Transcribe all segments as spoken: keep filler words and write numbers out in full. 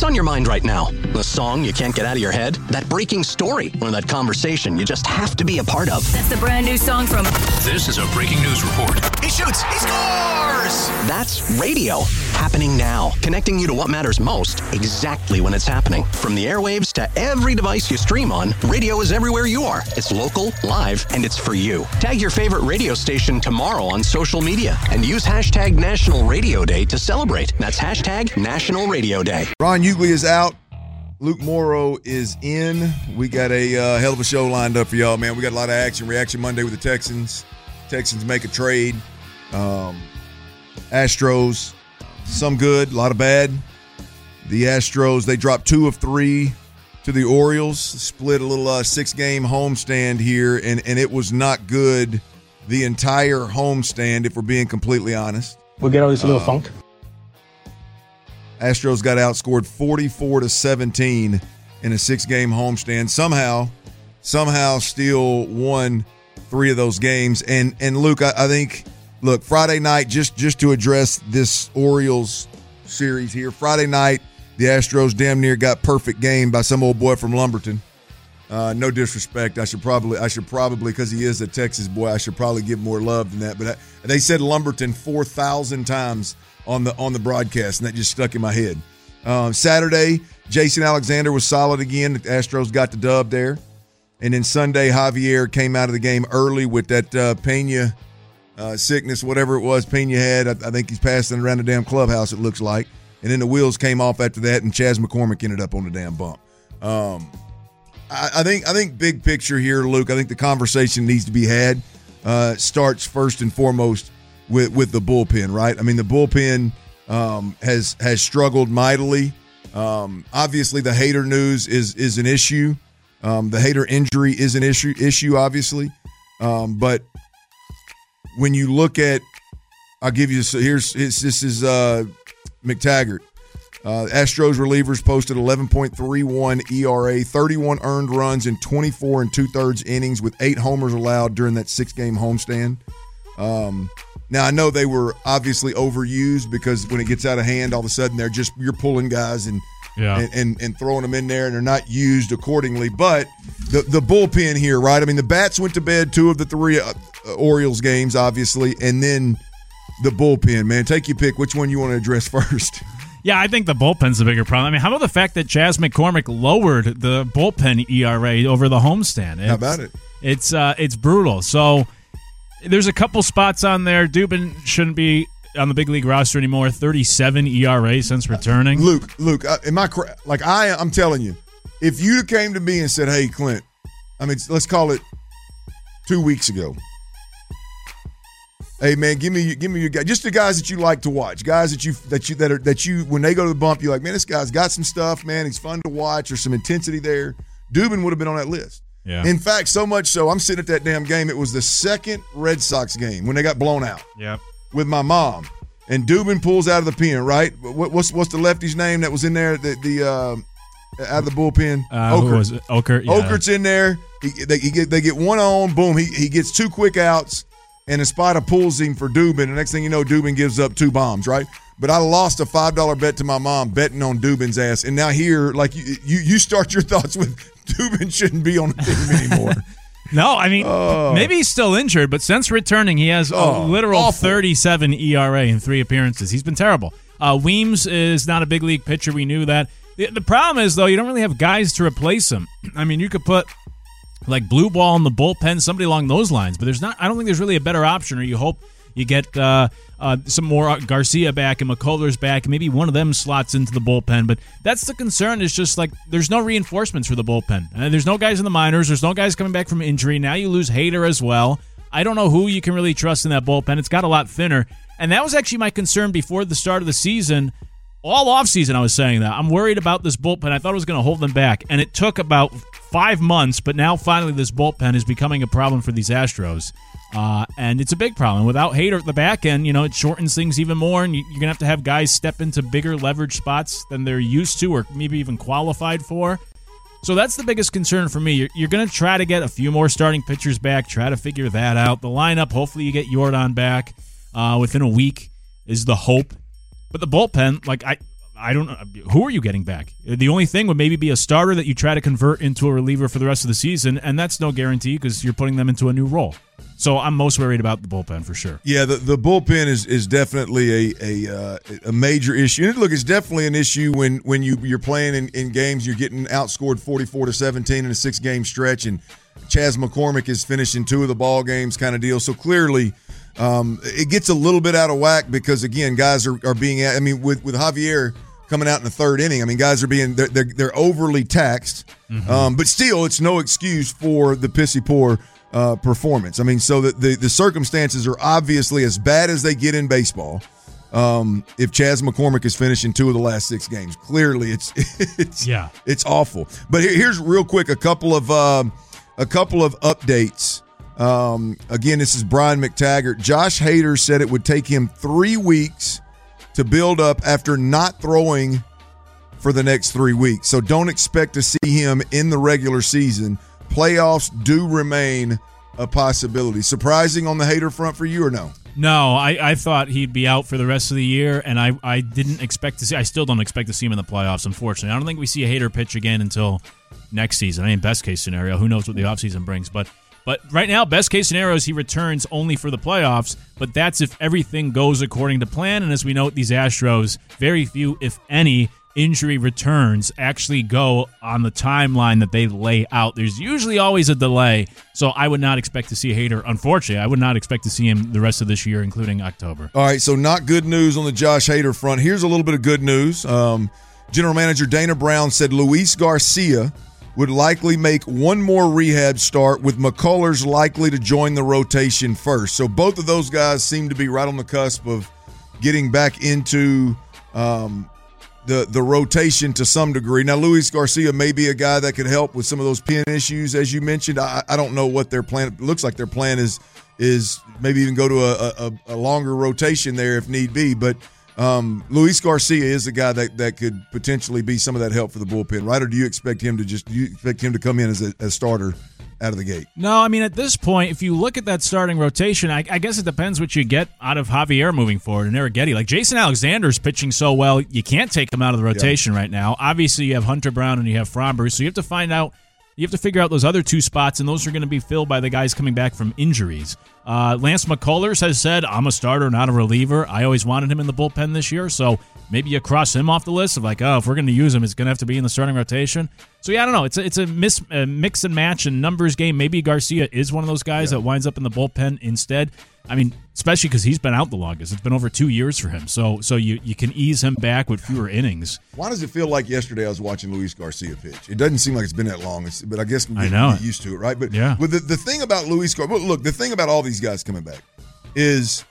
What's on your mind right now? The song you can't get out of your head? That breaking story? Or that conversation you just have to be a part of? That's the brand new song from... This is a breaking news report. He shoots! He scores! That's radio. Happening now. Connecting you to what matters most exactly when it's happening. From the airwaves to every device you stream on, radio is everywhere you are. It's local, live, and it's for you. Tag your favorite radio station tomorrow on social media and use hashtag National Radio Day to celebrate. That's hashtag National Radio Day. Ron Ugly is out. Luke Morrow is in. We got a uh, hell of a show lined up for y'all, man. We got a lot of action. Reaction Monday with the Texans. Texans make a trade. Um, Astros, some good, a lot of bad. The Astros, they dropped two of three to the Orioles. Split a little uh, six-game homestand here, and, and it was not good the entire homestand, if we're being completely honest. We'll get all this little uh, funk. Astros got outscored forty-four to seventeen in a six-game homestand. Somehow, somehow still won three of those games. And and Luke, I, I think, look, Friday night, just, just to address this Orioles series here, Friday night, the Astros damn near got perfect game by some old boy from Lumberton. Uh, no disrespect. I should probably, I should probably, because he is a Texas boy, I should probably give more love than that. But I, they said Lumberton four thousand times on the on the broadcast, and that just stuck in my head. Um, Saturday, Jason Alexander was solid again. The Astros got the dub there. And then Sunday, Javier came out of the game early with that uh, Pena uh, sickness, whatever it was Pena had. I, I think he's passing around the damn clubhouse, it looks like. And then the wheels came off after that, and Chas McCormick ended up on the damn bump. Um, I, I think I think big picture here, Luke, I think the conversation needs to be had. Uh, starts first and foremost with, with the bullpen, right? I mean, the bullpen um, has has struggled mightily. Um, obviously, the Hader news is is an issue. Um, the Hader injury is an issue, issue obviously. Um, but when you look at, I'll give you, so here's, this is uh, McTaggart. Uh, Astros relievers posted eleven point three one E R A, thirty-one earned runs in twenty-four and two-thirds innings with eight homers allowed during that six-game homestand. Um, now, I know they were obviously overused because when it gets out of hand, all of a sudden they're just, you're pulling guys and Yeah. And, and and throwing them in there, and they're not used accordingly. But the the bullpen here, right? I mean, the bats went to bed two of the three uh, Orioles games, obviously, and then the bullpen, man. Take your pick. Which one you want to address first? Yeah, I think the bullpen's the bigger problem. I mean, how about the fact that Chas McCormick lowered the bullpen E R A over the homestand? It's, how about it? It's uh, it's brutal. So there's a couple spots on there. Dubin shouldn't be on the big league roster anymore. thirty-seven E R A since returning. Uh, Luke, Luke, uh, am I cra- like I? I'm telling you, if you came to me and said, "Hey, Clint," I mean, let's call it two weeks ago. Hey, man, give me, give me your guy, just the guys that you like to watch, guys that you that you that are that you when they go to the bump, you're like, man, this guy's got some stuff, man. He's fun to watch. There's some intensity there. Dubin would have been on that list. Yeah. In fact, so much so, I'm sitting at that damn game. It was the second Red Sox game when they got blown out. Yep. With my mom, and Dubin pulls out of the pen. Right, what, what's what's the lefty's name that was in there? The the uh, out of the bullpen. Uh, who was it? Okert. Yeah. Okert's in there. He, they, he get, they get one on. Boom. He he gets two quick outs, and Espada pulls him for Dubin. The next thing you know, Dubin gives up two bombs. Right. But I lost a five dollar bet to my mom betting on Dubin's ass, and now here, like you you, you start your thoughts with Dubin shouldn't be on the team anymore. No, I mean, oh. maybe he's still injured, but since returning, he has oh, a literal awful. thirty-seven E R A in three appearances. He's been terrible. Uh, Weems is not a big league pitcher. We knew that. The, the problem is, though, you don't really have guys to replace him. I mean, you could put, like, Blue Ball in the bullpen, somebody along those lines, but there's not. I don't think there's really a better option, or you hope you get uh, uh, some more Garcia back and McCullers back, and maybe one of them slots into the bullpen. But that's the concern, is just like there's no reinforcements for the bullpen. Uh, there's no guys in the minors. There's no guys coming back from injury. Now you lose Hader as well. I don't know who you can really trust in that bullpen. It's got a lot thinner. And that was actually my concern before the start of the season. All offseason I was saying that. I'm worried about this bullpen. I thought it was going to hold them back. And it took about five months, but now finally this bullpen is becoming a problem for these Astros. Uh, and it's a big problem. Without Hader at the back end, you know, it shortens things even more, and you, you're going to have to have guys step into bigger leverage spots than they're used to or maybe even qualified for. So that's the biggest concern for me. You're, you're going to try to get a few more starting pitchers back, try to figure that out. The lineup, hopefully you get Yordan back uh, within a week is the hope. But the bullpen, like I I don't know. Who are you getting back? The only thing would maybe be a starter that you try to convert into a reliever for the rest of the season, and that's no guarantee because you're putting them into a new role. So I'm most worried about the bullpen for sure. Yeah, the, the bullpen is is definitely a a, uh, a major issue. And look, it's definitely an issue when when you you're playing in, in games, you're getting outscored forty-four to seventeen in a six game stretch, and Chas McCormick is finishing two of the ball games, kind of deal. So clearly, um, it gets a little bit out of whack because again, guys are, are being. I mean, with with Javier coming out in the third inning, I mean, guys are being they're they're, they're overly taxed. Mm-hmm. Um, but still, it's no excuse for the pissy poor uh, performance. I mean, so that the the circumstances are obviously as bad as they get in baseball. Um, if Chas McCormick is finishing two of the last six games, clearly it's it's yeah it's awful. But here, here's real quick a couple of uh, a couple of updates. Um, again, this is Brian McTaggart. Josh Hader said it would take him three weeks to build up after not throwing for the next three weeks. So don't expect to see him in the regular season. Playoffs do remain a possibility. Surprising on the Hader front for you or no? No, I, I thought he'd be out for the rest of the year, and I, I didn't expect to see – I still don't expect to see him in the playoffs, unfortunately. I don't think we see a Hader pitch again until next season. I mean, best-case scenario. Who knows what the offseason brings. But but right now, best-case scenario is he returns only for the playoffs, but that's if everything goes according to plan. And as we know, these Astros, very few, if any, injury returns actually go on the timeline that they lay out. There's usually always a delay, so I would not expect to see Hader. Unfortunately, I would not expect to see him the rest of this year, including October. All right, so not good news on the Josh Hader front. Here's a little bit of good news. Um, General Manager Dana Brown said Luis Garcia would likely make one more rehab start, with McCullers likely to join the rotation first. So both of those guys seem to be right on the cusp of getting back into um, the the rotation to some degree. Now, Luis Garcia may be a guy that could help with some of those pin issues, as you mentioned. I, I don't know what their plan. It looks like their plan is is maybe even go to a, a, a longer rotation there if need be. But um, Luis Garcia is a guy that, that could potentially be some of that help for the bullpen, right? Or do you expect him to just do you expect him to come in as a as starter out of the gate? No, I mean, at this point, if you look at that starting rotation, I, I guess it depends what you get out of Javier moving forward and Arrighetti. Like, Jason Alexander's pitching so well, you can't take him out of the rotation yeah. right now. Obviously, you have Hunter Brown and you have Fromber, so you have to find out, you have to figure out those other two spots, and those are going to be filled by the guys coming back from injuries. Uh, Lance McCullers has said, I'm a starter, not a reliever. I always wanted him in the bullpen this year, so maybe you cross him off the list of like, oh, if we're going to use him, it's going to have to be in the starting rotation. So, yeah, I don't know. It's a, it's a, mis, a mix and match and numbers game. Maybe Garcia is one of those guys yeah. that winds up in the bullpen instead. I mean, especially because he's been out the longest. It's been over two years for him. So so you, you can ease him back with fewer innings. Why does it feel like yesterday I was watching Luis Garcia pitch? It doesn't seem like it's been that long, it's, but I guess we I know. get used to it, right? But yeah. with the, the thing about Luis Garcia, look, the thing about all these guys coming back is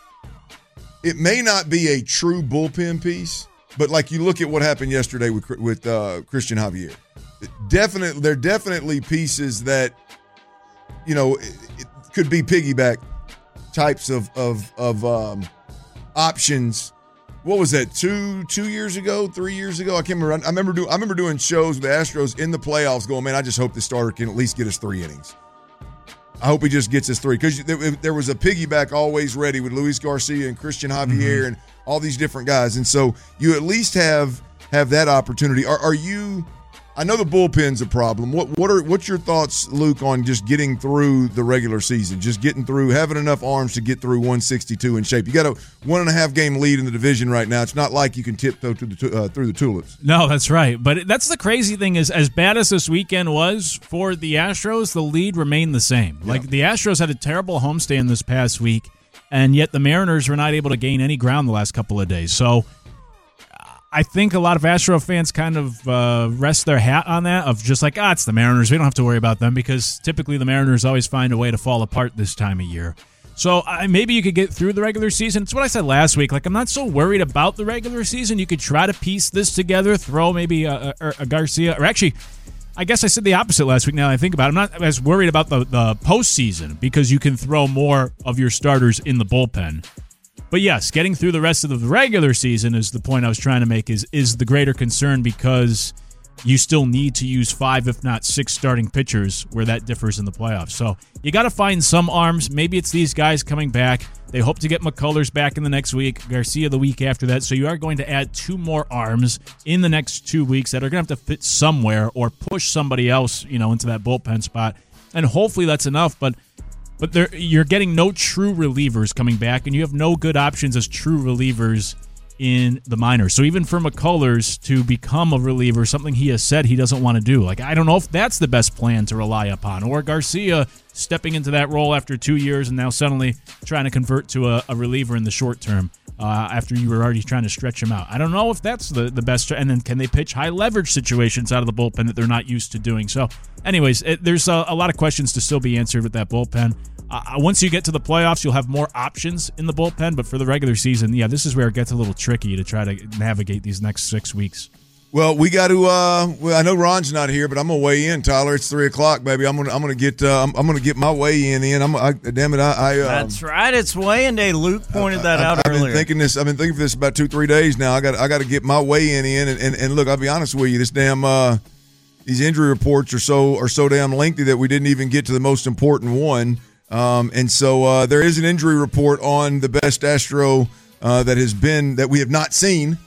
it may not be a true bullpen piece, but like you look at what happened yesterday with with uh, Christian Javier. Definitely, they're definitely pieces that, you know, it, it could be piggyback types of of of um, options. What was that? Two two years ago, three years ago? I can't remember. I remember doing I remember doing shows with the Astros in the playoffs. Going, man, I just hope the starter can at least get us three innings. I hope he just gets us three, because there, there was a piggyback always ready with Luis Garcia and Christian Javier mm-hmm. and all these different guys, and so you at least have have that opportunity. Are, are you? I know the bullpen's a problem. What what are what's your thoughts, Luke, on just getting through the regular season, just getting through, having enough arms to get through one sixty-two in shape? You got a one and a half game lead in the division right now. It's not like you can tiptoe to the, uh, through the tulips. No, that's right. But that's the crazy thing is, as bad as this weekend was for the Astros, the lead remained the same. Yeah. Like, the Astros had a terrible homestand this past week, and yet the Mariners were not able to gain any ground the last couple of days. So I think a lot of Astro fans kind of uh, rest their hat on that, of just like, ah, it's the Mariners. We don't have to worry about them, because typically the Mariners always find a way to fall apart this time of year. So uh, maybe you could get through the regular season. It's what I said last week. Like, I'm not so worried about the regular season. You could try to piece this together, throw maybe a, a, a Garcia, or actually, I guess I said the opposite last week now that I think about it. I'm not as worried about the, the postseason, because you can throw more of your starters in the bullpen. But yes, getting through the rest of the regular season is the point I was trying to make, is is the greater concern, because you still need to use five, if not six starting pitchers, where that differs in the playoffs. So you got to find some arms. Maybe it's these guys coming back. They hope to get McCullers back in the next week, Garcia the week after that. So you are going to add two more arms in the next two weeks that are going to have to fit somewhere or push somebody else, you know, into that bullpen spot. And hopefully that's enough. But but there, you're getting no true relievers coming back, and you have no good options as true relievers in the minors. So even for McCullers to become a reliever, something he has said he doesn't want to do. Like, I don't know if that's the best plan to rely upon. Or Garcia stepping into that role after two years and now suddenly trying to convert to a, a reliever in the short term uh, after you were already trying to stretch him out. I don't know if that's the, the best. And then can they pitch high leverage situations out of the bullpen that they're not used to doing? So anyways, it, there's a, a lot of questions to still be answered with that bullpen. Uh, once you get to the playoffs, you'll have more options in the bullpen. But for the regular season, yeah, this is where it gets a little tricky to try to navigate these next six weeks. Well, we got to. Uh, well, I know Ron's not here, but I'm gonna weigh in, Tyler. It's three o'clock, baby. I'm gonna. I'm gonna get. Uh, I'm, I'm gonna get my weigh in. In. I'm. I, damn it. I. I uh, That's right. It's weigh-in day. Luke pointed that I, out I've earlier. I've been thinking this. I've been thinking for this about two, three days now. I got. I got to get my weigh in in. And, and, and look, I'll be honest with you. This damn. Uh, these injury reports are so are so damn lengthy that we didn't even get to the most important one. Um, and so uh, there is an injury report on the best Astro uh, that has been that we have not seen.